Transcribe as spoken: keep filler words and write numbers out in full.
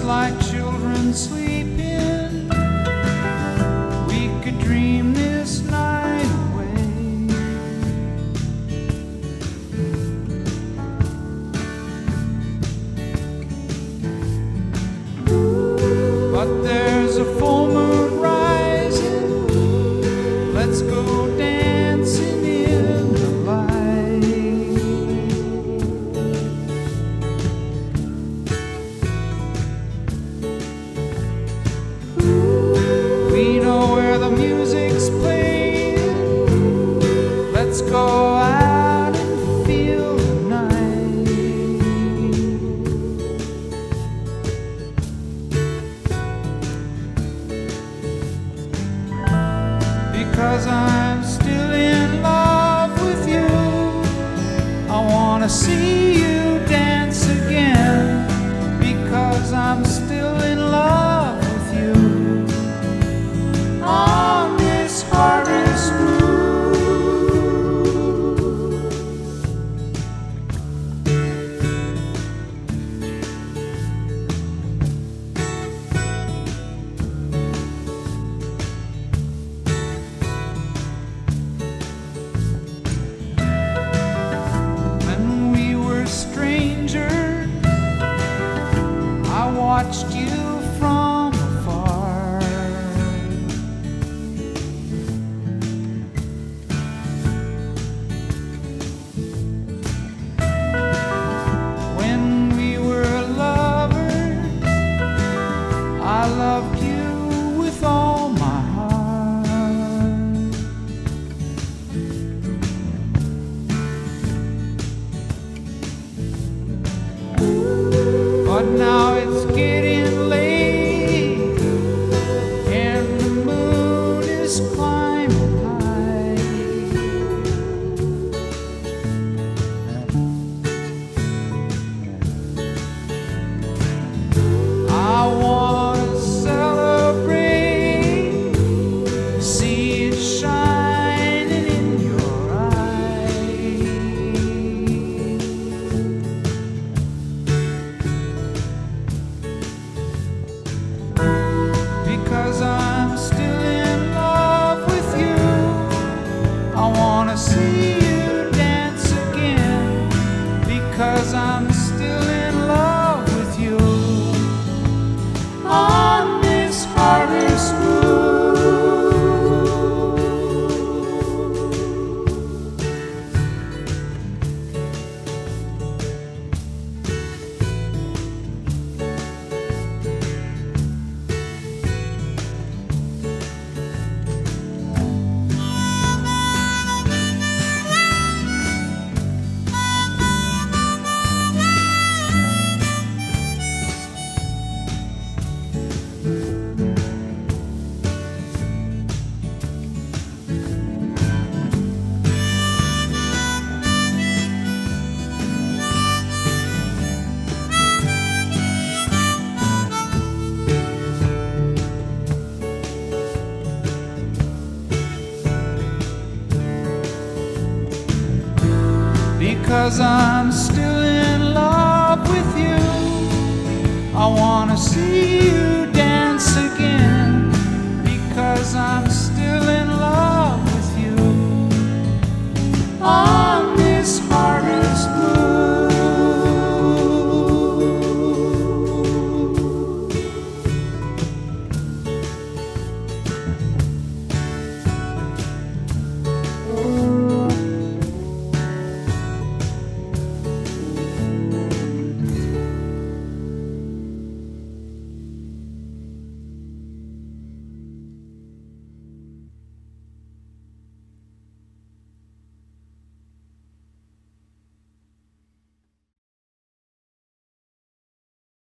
just like children sleeping, we could dream this night away. But there's a full moon rising, let's go dancing in the light. We know where the music's playing, let's go out and feel the night. Because I'm still in love with you, I wanna see you dance again. Because I'm still in love with you, on this harvest moon. When we were strangers, I watched you from afar. When we were lovers, I loved you with all my heart. But now it's getting late, and the moon is climbing high. I wanna celebrate, see it shining in your eyes. Because I'm still in love with you, I wanna see you dance again. Because I'm still in love with you, on this harvest moon. Because I'm still in love with you, I wanna see you dance again. Because I'm still in love with you.